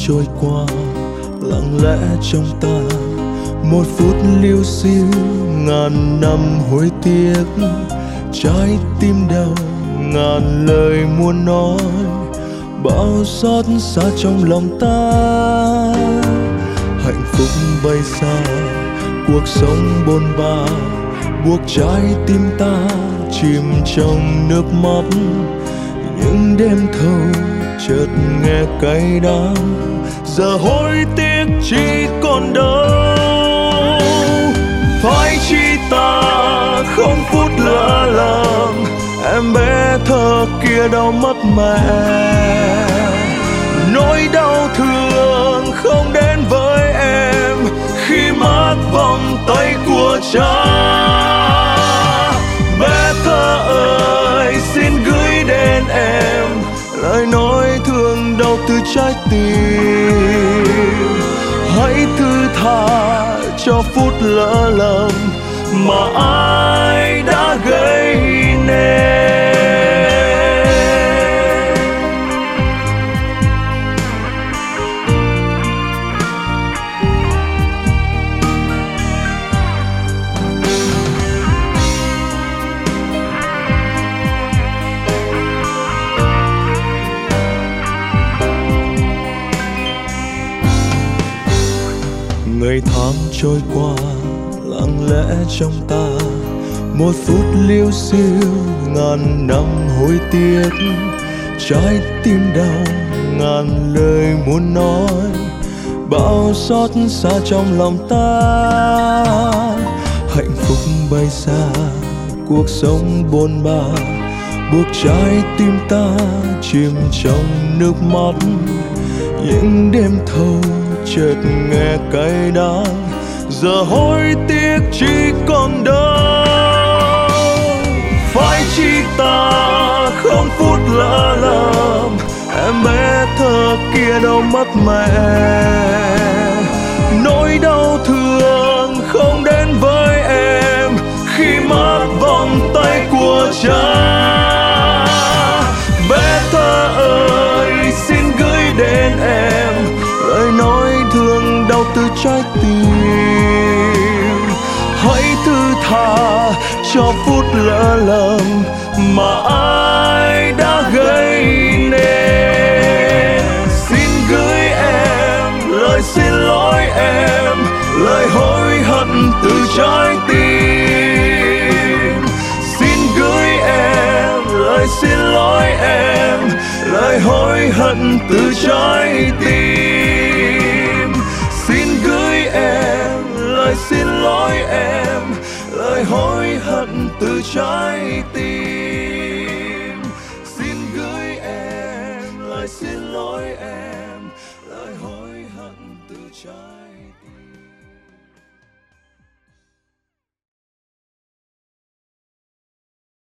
trôi qua lặng lẽ trong ta, một phút liêu xiêu ngàn năm hối tiếc. Trái tim đau ngàn lời muốn nói, bao xót xa trong lòng ta. Hạnh phúc bay xa, cuộc sống bôn ba, buộc trái tim ta chìm trong nước mắt. Những đêm thâu chợt nghe cay đắng, giờ hối tiếc chỉ còn đâu. Phải chi ta không phút lỡ lầm, em bé thơ kia đâu mất mẹ. Nỗi đau thương không đến với em khi mất vòng tay của cha. Bé thơ ơi, xin gửi đến em lời nói thương đau từ trái tim. Hãy thứ tha cho phút lỡ lầm mà ai đã gây nên. Ngày tháng trôi qua lặng lẽ trong ta, một phút liêu xiêu ngàn năm hối tiếc. Trái tim đau ngàn lời muốn nói, bao xót xa trong lòng ta. Hạnh phúc bay xa, cuộc sống bôn ba, buộc trái tim ta chìm trong nước mắt. Những đêm thâu chợt nghe cay đắng, giờ hối tiếc chỉ còn đâu. Phải chi ta không phút lỡ lầm, em bé thơ kia đâu mất mẹ. Nỗi đau thương không đến với em khi mất vòng tay của cha. Bé thơ ơi, xin gửi đến em lời nói thương đau từ trái tim. Hãy thứ tha cho phút lỡ lầm mà ai đã gây nên. Xin gửi em lời xin lỗi em, lời hối hận từ trái tim. Xin gửi em lời xin lỗi em, lời hối hận từ trái tim. Xin gửi em lời xin lỗi em, lời hối hận từ trái tim. Xin gửi em lời xin lỗi em, lời hối hận từ trái tim.